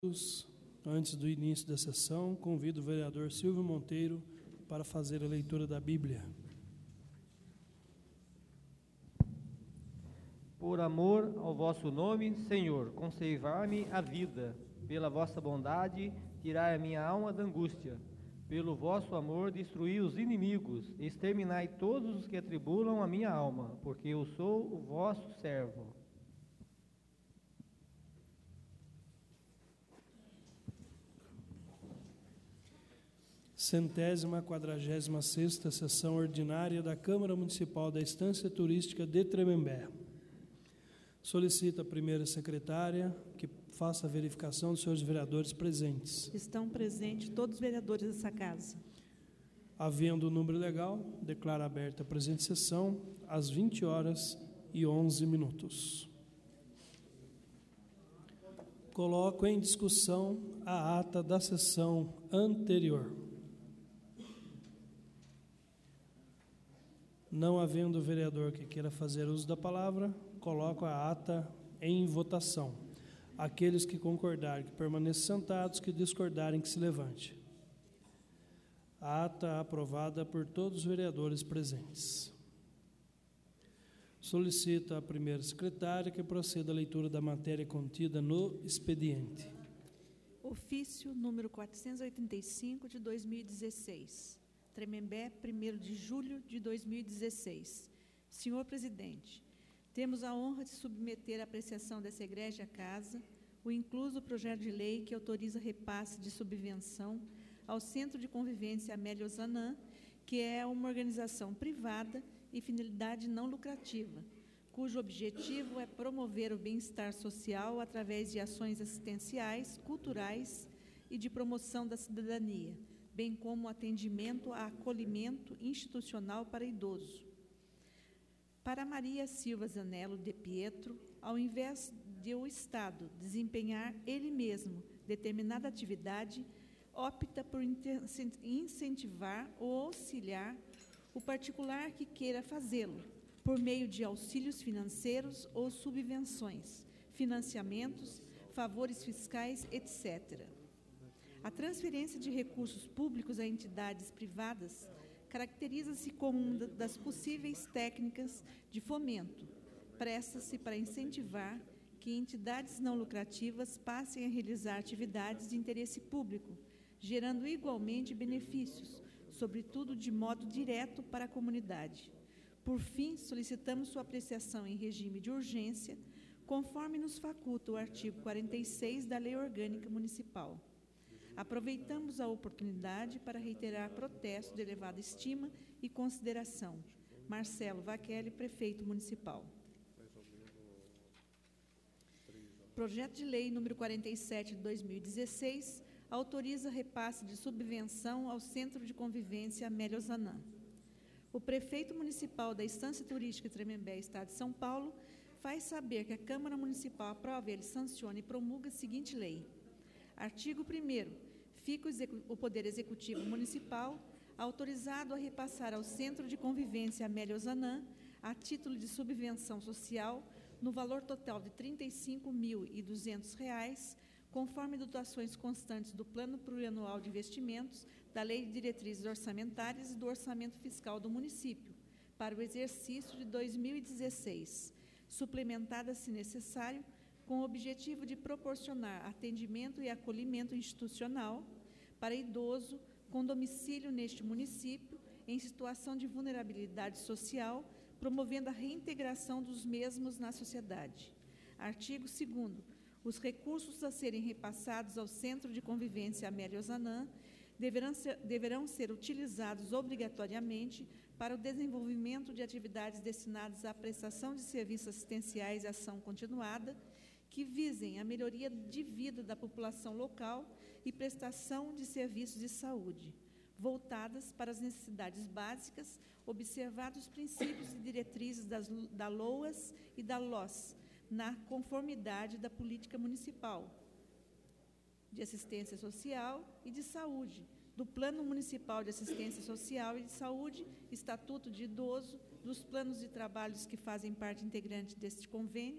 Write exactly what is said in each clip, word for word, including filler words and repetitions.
Antes do início da sessão, convido o vereador Silvio Monteiro para fazer a leitura da Bíblia. Por amor ao vosso nome, Senhor, conservar-me a vida. Pela vossa bondade, tirai a minha alma da angústia. Pelo vosso amor, destruí os inimigos. Exterminai todos os que atribulam a minha alma, porque eu sou o vosso servo. Centésima quadragésima sexta sessão ordinária da Câmara Municipal da Estância Turística de Tremembé. Solicito a primeira secretária que faça a verificação dos senhores vereadores presentes. Estão presentes todos os vereadores dessa casa. Havendo o número legal, declaro aberta a presente sessão às vinte horas e onze minutos. Coloco em discussão a ata da sessão anterior. Não havendo vereador que queira fazer uso da palavra, coloco a ata em votação. Aqueles que concordarem que permaneçam sentados, que discordarem que se levante. A ata aprovada por todos os vereadores presentes. Solicito à primeira secretária que proceda à leitura da matéria contida no expediente. Ofício número quatrocentos e oitenta e cinco de dois mil e dezesseis. Tremembé, primeiro de julho de dois mil e dezesseis. Senhor Presidente, temos a honra de submeter à apreciação dessa egrégia casa o incluso projeto de lei que autoriza repasse de subvenção ao Centro de Convivência Amélia Ozanam, que é uma organização privada e finalidade não lucrativa, cujo objetivo é promover o bem-estar social através de ações assistenciais, culturais e de promoção da cidadania, bem como atendimento a acolhimento institucional para idoso. Para Maria Silva Zanello de Pietro, ao invés de o Estado desempenhar ele mesmo determinada atividade, opta por incentivar ou auxiliar o particular que queira fazê-lo, por meio de auxílios financeiros ou subvenções, financiamentos, favores fiscais, etcétera. A transferência de recursos públicos a entidades privadas caracteriza-se como uma das possíveis técnicas de fomento. Presta-se para incentivar que entidades não lucrativas passem a realizar atividades de interesse público, gerando igualmente benefícios, sobretudo de modo direto para a comunidade. Por fim, solicitamos sua apreciação em regime de urgência, conforme nos faculta o artigo quarenta e seis da Lei Orgânica Municipal. Aproveitamos a oportunidade para reiterar protesto de elevada estima e consideração. Marcelo Vachelli, Prefeito Municipal. Projeto de Lei número quarenta e sete de dois mil e dezesseis autoriza repasse de subvenção ao Centro de Convivência Amélia Ozanam. O Prefeito Municipal da Estância Turística Tremembé, Estado de São Paulo, faz saber que a Câmara Municipal aprova, ele sanciona e promulga a seguinte lei. Artigo primeiro. Fica o Poder Executivo Municipal autorizado a repassar ao Centro de Convivência Amélia Ozanam, a título de subvenção social, no valor total de trinta e cinco mil e duzentos reais, conforme dotações constantes do Plano Plurianual de Investimentos, da Lei de Diretrizes Orçamentárias e do Orçamento Fiscal do município, para o exercício de dois mil e dezesseis, suplementada, se necessário, com o objetivo de proporcionar atendimento e acolhimento institucional para idoso com domicílio neste município em situação de vulnerabilidade social, promovendo a reintegração dos mesmos na sociedade. Artigo segundo. Os recursos a serem repassados ao Centro de Convivência Amélia Ozanam deverão ser, deverão ser utilizados obrigatoriamente para o desenvolvimento de atividades destinadas à prestação de serviços assistenciais e ação continuada, que visem a melhoria de vida da população local e prestação de serviços de saúde, voltadas para as necessidades básicas, observados os princípios e diretrizes das, da LOAS e da LOS, na conformidade da política municipal de assistência social e de saúde, do Plano Municipal de Assistência Social e de Saúde, Estatuto de Idoso, dos planos de trabalhos que fazem parte integrante deste convênio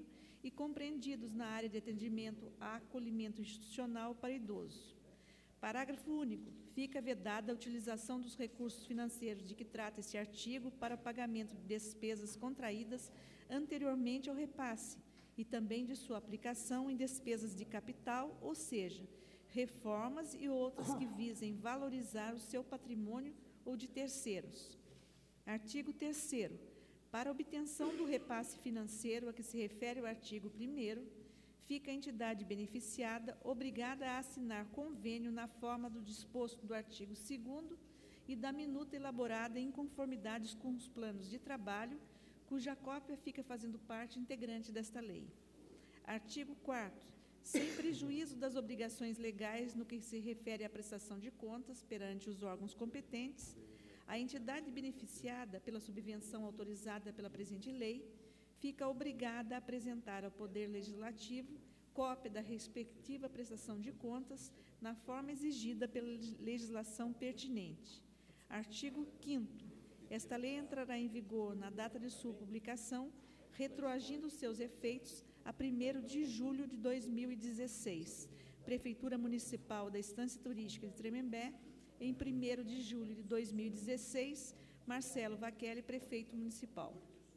e compreendidos na área de atendimento a acolhimento institucional para idoso. Parágrafo único. Fica vedada a utilização dos recursos financeiros de que trata este artigo para pagamento de despesas contraídas anteriormente ao repasse e também de sua aplicação em despesas de capital, ou seja, reformas e outras que visem valorizar o seu patrimônio ou de terceiros. Artigo terceiro. Para obtenção do repasse financeiro a que se refere o artigo primeiro, fica a entidade beneficiada obrigada a assinar convênio na forma do disposto do artigo segundo e da minuta elaborada em conformidades com os planos de trabalho, cuja cópia fica fazendo parte integrante desta lei. Artigo quarto. Sem prejuízo das obrigações legais no que se refere à prestação de contas perante os órgãos competentes, a entidade beneficiada pela subvenção autorizada pela presente lei fica obrigada a apresentar ao Poder Legislativo cópia da respectiva prestação de contas na forma exigida pela legislação pertinente. Artigo quinto. Esta lei entrará em vigor na data de sua publicação, retroagindo seus efeitos a primeiro de julho de dois mil e dezesseis. Prefeitura Municipal da Estância Turística de Tremembé, em primeiro de julho de dois mil e dezesseis, Marcelo Vachelli, Prefeito Municipal.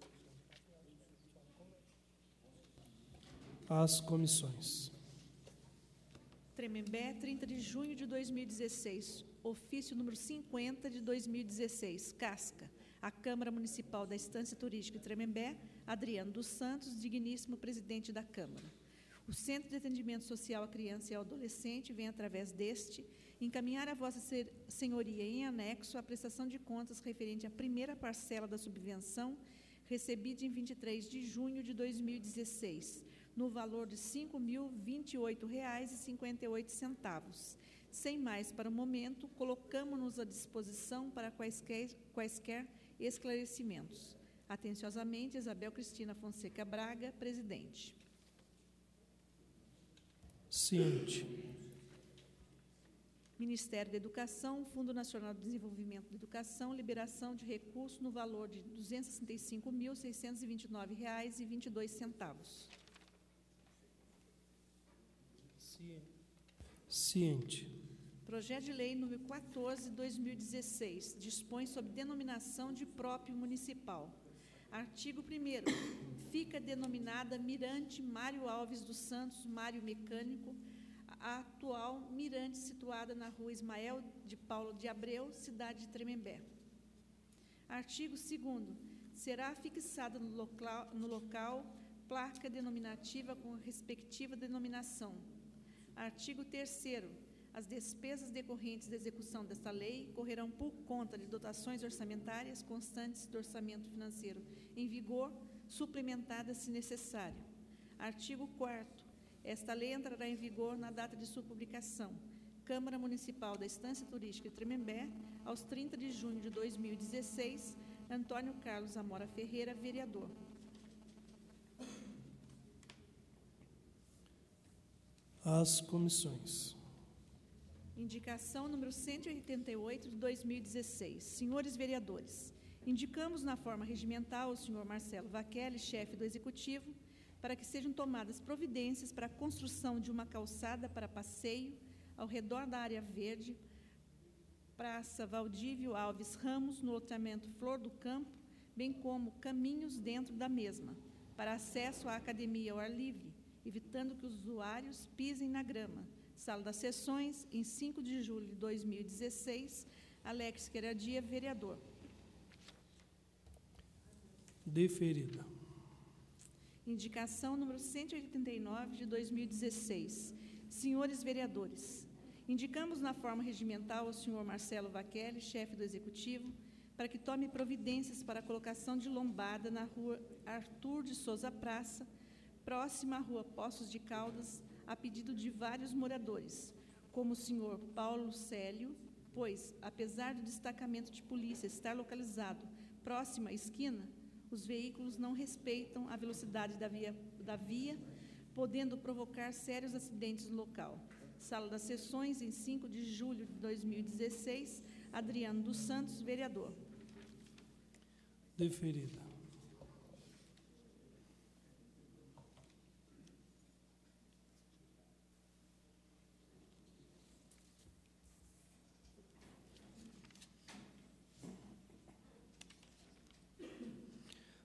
As comissões. Tremembé, trinta de junho de dois mil e dezesseis. Ofício número cinquenta de dois mil e dezesseis. Casca. A Câmara Municipal da Estância Turística de Tremembé, Adriano dos Santos, digníssimo presidente da Câmara. O Centro de Atendimento Social à Criança e ao Adolescente vem, através deste, encaminhar a Vossa Senhoria em anexo a prestação de contas referente à primeira parcela da subvenção recebida em vinte e três de junho de dois mil e dezesseis, no valor de cinco mil e vinte e oito reais e cinquenta e oito centavos. Sem mais para o momento, colocamos-nos à disposição para quaisquer, quaisquer esclarecimentos. Atenciosamente, Isabel Cristina Fonseca Braga, presidente. Ciente. Ministério da Educação, Fundo Nacional de Desenvolvimento da Educação, liberação de recursos no valor de duzentos e sessenta e cinco mil, seiscentos e vinte e nove reais e vinte e dois centavos. Ciente. Projeto de Lei número quatorze, dois mil e dezesseis, dispõe sobre denominação de próprio municipal. Artigo primeiro. Fica denominada Mirante Mário Alves dos Santos, Mário Mecânico, a atual mirante situada na rua Ismael de Paulo de Abreu, cidade de Tremembé. Artigo segundo. Será fixada no local, no local placa denominativa com a respectiva denominação. Artigo terceiro. As despesas decorrentes da execução desta lei correrão por conta de dotações orçamentárias constantes do orçamento financeiro em vigor, suplementadas se necessário. Artigo quarto. Esta lei entrará em vigor na data de sua publicação. Câmara Municipal da Estância Turística de Tremembé, aos trinta de junho de dois mil e dezesseis, Antônio Carlos Amora Ferreira, vereador. As comissões. Indicação número cento e oitenta e oito de dois mil e dezesseis. Senhores vereadores, indicamos na forma regimental o senhor Marcelo Vachelli, chefe do Executivo, para que sejam tomadas providências para a construção de uma calçada para passeio ao redor da área verde, Praça Valdívio Alves Ramos, no loteamento Flor do Campo, bem como caminhos dentro da mesma, para acesso à academia ao ar livre, evitando que os usuários pisem na grama. Sala das Sessões, em cinco de julho de dois mil e dezesseis, Alex Queradia, vereador. Deferida. Indicação número cento e oitenta e nove de dois mil e dezesseis. Senhores vereadores, indicamos na forma regimental ao senhor Marcelo Vachelli, chefe do Executivo, para que tome providências para a colocação de lombada na rua Arthur de Souza Praça, próxima à rua Poços de Caldas, a pedido de vários moradores, como o senhor Paulo Célio, pois, apesar do destacamento de polícia estar localizado próximo à esquina, os veículos não respeitam a velocidade da via, da via, podendo provocar sérios acidentes no local. Sala das Sessões, em cinco de julho de dois mil e dezesseis, Adriano dos Santos, vereador. Deferida.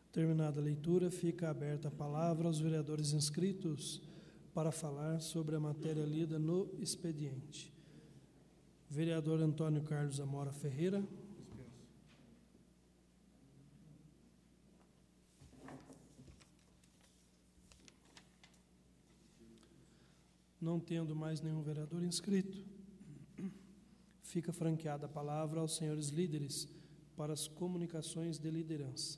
Terminada a leitura, fica aberta a palavra aos vereadores inscritos para falar sobre a matéria lida no expediente. Vereador Antônio Carlos Amora Ferreira. Não tendo mais nenhum vereador inscrito, fica franqueada a palavra aos senhores líderes para as comunicações de liderança.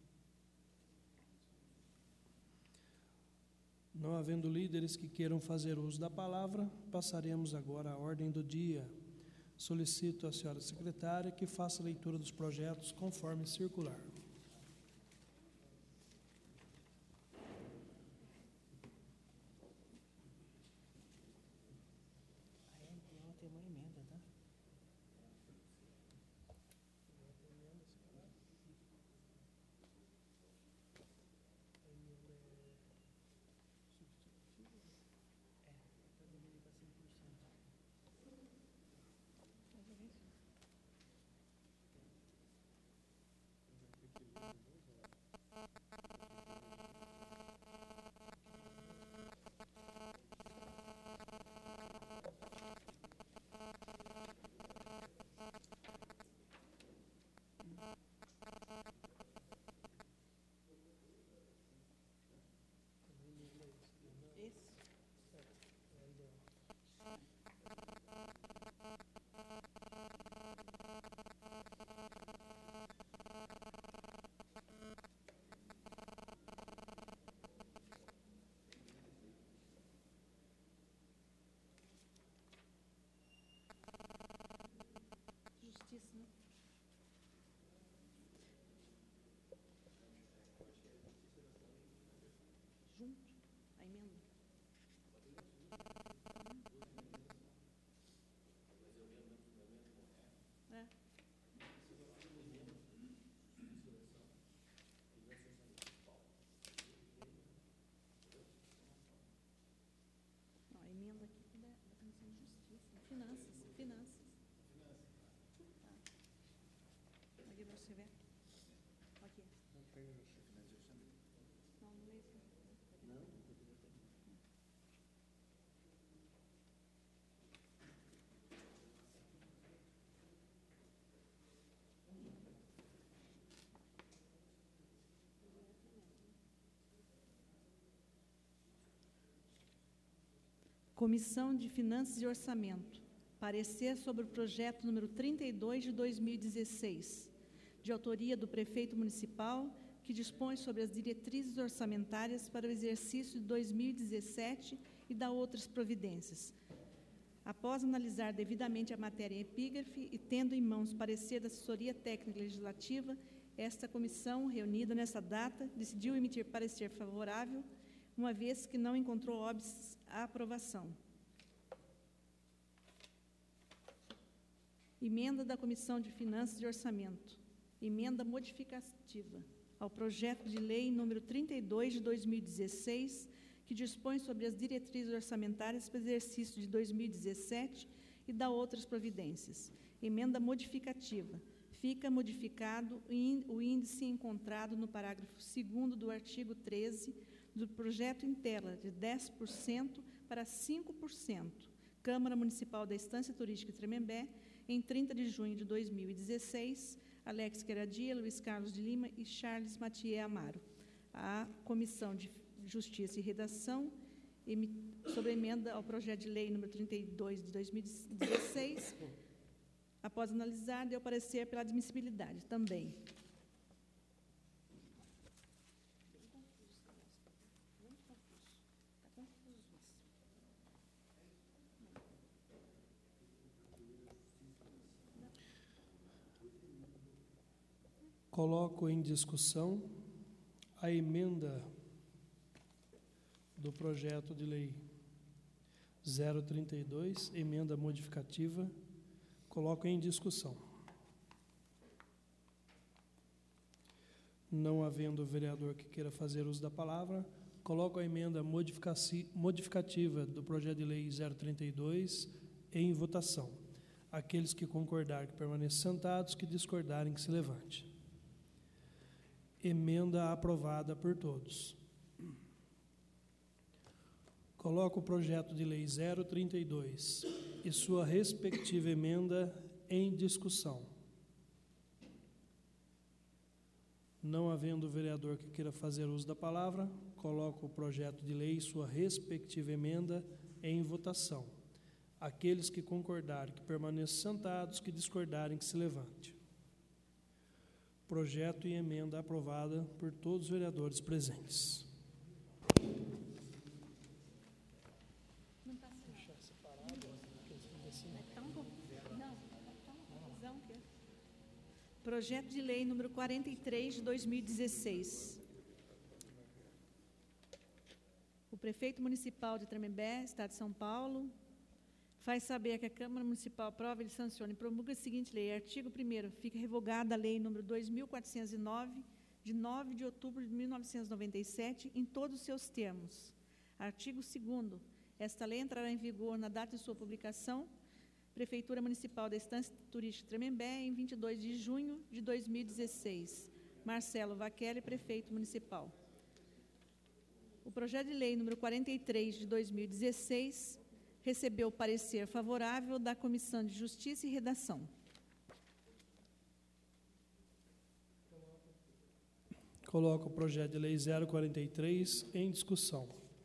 Não havendo líderes que queiram fazer uso da palavra, passaremos agora à ordem do dia. Solicito à senhora secretária que faça a leitura dos projetos conforme circular. Justiça, né? Junto, a emenda. É. Não, a emenda aqui é da, da Comissão de Justiça, Finanças, Finanças. Aqui você vê. Aqui. Não tem finalização. Não, não é isso. Não. Comissão de Finanças e Orçamento. Parecer sobre o projeto número trinta e dois de dois mil e dezesseis, de autoria do prefeito municipal, que dispõe sobre as diretrizes orçamentárias para o exercício de dois mil e dezessete e dá outras providências. Após analisar devidamente a matéria em epígrafe e tendo em mãos parecer da assessoria técnica legislativa, esta comissão, reunida nessa data, decidiu emitir parecer favorável, uma vez que não encontrou óbices à aprovação. Emenda da Comissão de Finanças e Orçamento. Emenda modificativa ao projeto de lei número trinta e dois de dois mil e dezesseis, que dispõe sobre as diretrizes orçamentárias para o exercício de dois mil e dezessete e dá outras providências. Emenda modificativa. Fica modificado o índice encontrado no parágrafo segundo do artigo treze do projeto em tela, de dez por cento para cinco por cento. Câmara Municipal da Estância Turística Tremembé, em trinta de junho de dois mil e dezesseis, Alex Queradia, Luiz Carlos de Lima e Charles Mathieu Amaro. A Comissão de Justiça e Redação, sobre a emenda ao projeto de lei número trinta e dois de dois mil e dezesseis, após analisar, deu parecer pela admissibilidade também. Coloco em discussão a emenda do projeto de lei zero trinta e dois, emenda modificativa. Coloco em discussão. Não havendo vereador que queira fazer uso da palavra, coloco a emenda modificativa do projeto de lei zero trinta e dois em votação. Aqueles que concordarem que permaneçam sentados, que discordarem que se levante. Emenda aprovada por todos. Coloco o projeto de lei zero trinta e dois e sua respectiva emenda em discussão. Não havendo vereador que queira fazer uso da palavra, coloco o projeto de lei e sua respectiva emenda em votação. Aqueles que concordarem que permaneçam sentados, que discordarem que se levante. Projeto e emenda aprovada por todos os vereadores presentes. Não está separado? É tão, não, é tão confusão que é. Projeto de lei número quarenta e três de dois mil e dezesseis. O prefeito municipal de Tremembé, Estado de São Paulo, faz saber que a Câmara Municipal aprova, ele sanciona e promulga a seguinte lei. Artigo primeiro. Fica revogada a Lei número dois mil quatrocentos e nove, de nove de outubro de mil novecentos e noventa e sete, em todos os seus termos. Artigo segundo. Esta lei entrará em vigor na data de sua publicação. Prefeitura Municipal da Estância Turística Tremembé, em vinte e dois de junho de dois mil e dezesseis. Marcelo Vaquelli, prefeito municipal. O projeto de lei número quarenta e três de dois mil e dezesseis recebeu parecer favorável da Comissão de Justiça e Redação. Coloco o projeto de lei zero quarenta e três em discussão.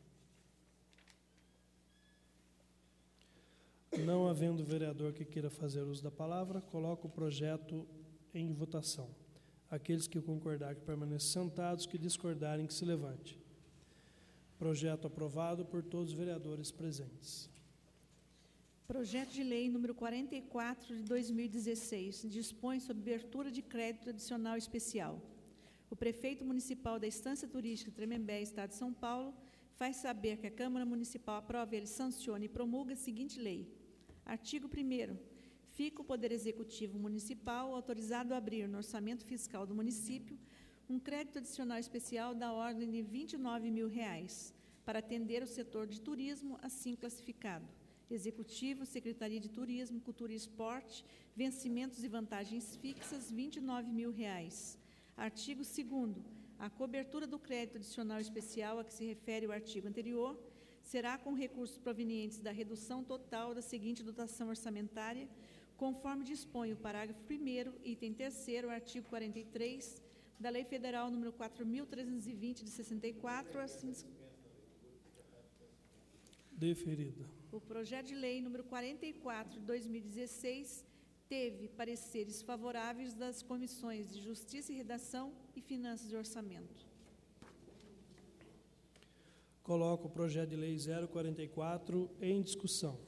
Não havendo vereador que queira fazer uso da palavra, coloco o projeto em votação. Aqueles que concordarem que permaneçam sentados, que discordarem que se levante. Projeto aprovado por todos os vereadores presentes. Projeto de lei número quarenta e quatro de dois mil e dezesseis dispõe sobre abertura de crédito adicional especial. O prefeito municipal da Estância Turística Tremembé, Estado de São Paulo, faz saber que a Câmara Municipal aprova, ele sanciona e promulga a seguinte lei. Artigo primeiro. Fica o Poder Executivo Municipal autorizado a abrir no orçamento fiscal do município um crédito adicional especial da ordem de vinte e nove mil reais para atender o setor de turismo assim classificado. Executivo, Secretaria de Turismo, Cultura e Esporte, vencimentos e vantagens fixas, vinte e nove mil reais. Artigo segundo. A cobertura do crédito adicional especial a que se refere o artigo anterior será com recursos provenientes da redução total da seguinte dotação orçamentária, conforme dispõe o parágrafo primeiro, item terceiro, artigo quarenta e três, da Lei Federal número quatro mil trezentos e vinte, de sessenta e quatro, assim... Deferida. O projeto de lei número quarenta e quatro, de dois mil e dezesseis, teve pareceres favoráveis das comissões de Justiça e Redação e Finanças e Orçamento. Coloco o projeto de lei zero quarenta e quatro em discussão.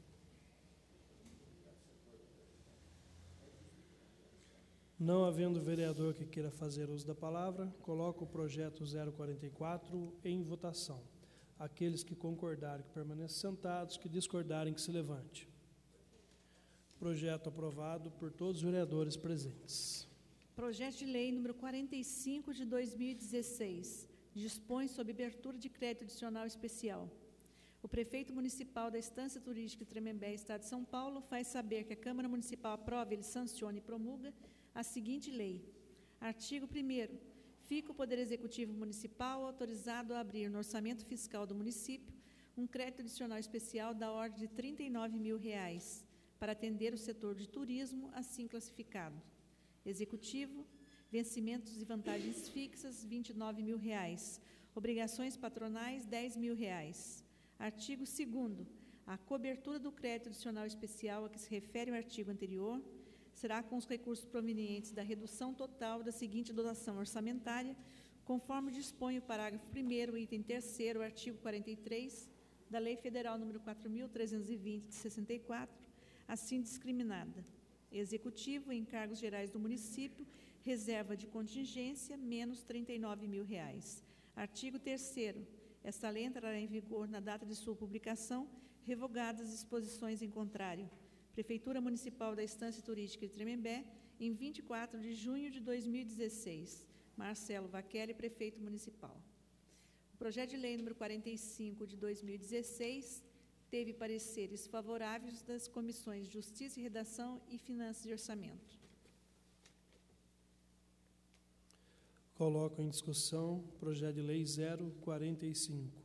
Não havendo vereador que queira fazer uso da palavra, coloco o projeto zero quarenta e quatro em votação. Aqueles que concordarem que permaneçam sentados, que discordarem que se levante. Projeto aprovado por todos os vereadores presentes. Projeto de lei número quarenta e cinco de dois mil e dezesseis dispõe sobre abertura de crédito adicional especial. O prefeito municipal da Estância Turística Tremembé, Estado de São Paulo, faz saber que a Câmara Municipal aprova, ele sanciona e promulga a seguinte lei. Artigo primeiro. Fica o Poder Executivo Municipal autorizado a abrir no orçamento fiscal do município um crédito adicional especial da ordem de trinta e nove mil reais para atender o setor de turismo assim classificado. Executivo, vencimentos e vantagens fixas, vinte e nove mil reais. Obrigações patronais, dez mil reais. Artigo segundo. A cobertura do crédito adicional especial a que se refere o artigo anterior será com os recursos provenientes da redução total da seguinte dotação orçamentária, conforme dispõe o parágrafo primeiro, item terceiro, artigo quarenta e três, da Lei Federal número quatro mil trezentos e vinte, de sessenta e quatro, assim discriminada. Executivo, encargos gerais do município, reserva de contingência, menos trinta e nove mil reais. Artigo terceiro. Esta lei entrará em vigor na data de sua publicação, revogadas as disposições em contrário. Prefeitura Municipal da Estância Turística de Tremembé, em vinte e quatro de junho de dois mil e dezesseis. Marcelo Vaquelli, prefeito municipal. O projeto de lei número quarenta e cinco de dois mil e dezesseis teve pareceres favoráveis das comissões de Justiça e Redação e Finanças e Orçamento. Coloco em discussão o projeto de lei zero quarenta e cinco.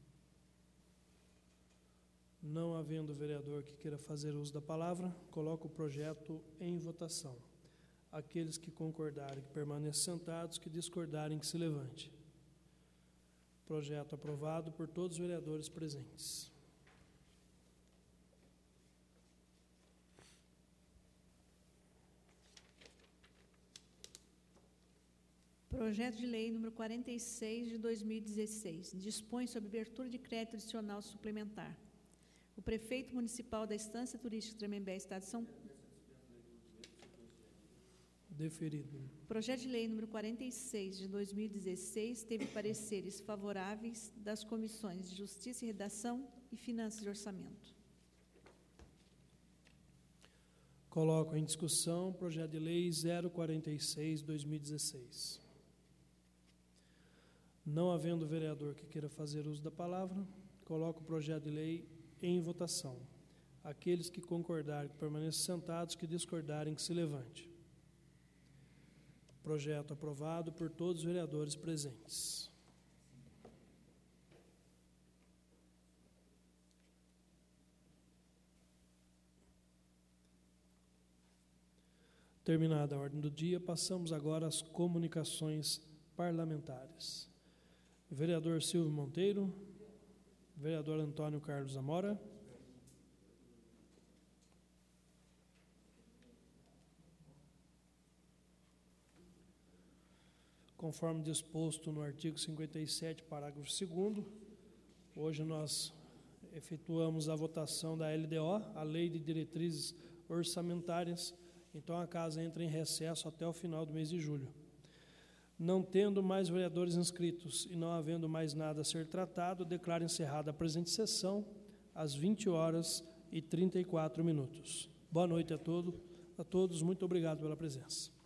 Não havendo vereador que queira fazer uso da palavra, coloco o projeto em votação. Aqueles que concordarem que permaneçam sentados, que discordarem que se levante. Projeto aprovado por todos os vereadores presentes. Projeto de lei número quarenta e seis de dois mil e dezesseis dispõe sobre abertura de crédito adicional suplementar. O prefeito municipal da Estância Turística Tremembé, Estado de São Paulo. Deferido. Projeto de lei número quarenta e seis de dois mil e dezesseis teve pareceres favoráveis das comissões de Justiça e Redação e Finanças e Orçamento. Coloco em discussão o projeto de lei zero quarenta e seis de dois mil e dezesseis. Não havendo vereador que queira fazer uso da palavra, coloco o projeto de lei em votação. Aqueles que concordarem que permaneçam sentados, que discordarem que se levante. Projeto aprovado por todos os vereadores presentes. Terminada a ordem do dia, passamos agora às comunicações parlamentares. Vereador Silvio Monteiro, vereador Antônio Carlos Amora. Conforme disposto no artigo cinquenta e sete, parágrafo segundo, hoje nós efetuamos a votação da L D O, a Lei de Diretrizes Orçamentárias. Então, a casa entra em recesso até o final do mês de julho. Não tendo mais vereadores inscritos e não havendo mais nada a ser tratado, declaro encerrada a presente sessão às vinte horas e trinta e quatro minutos. Boa noite a todos, a todos. Muito obrigado pela presença.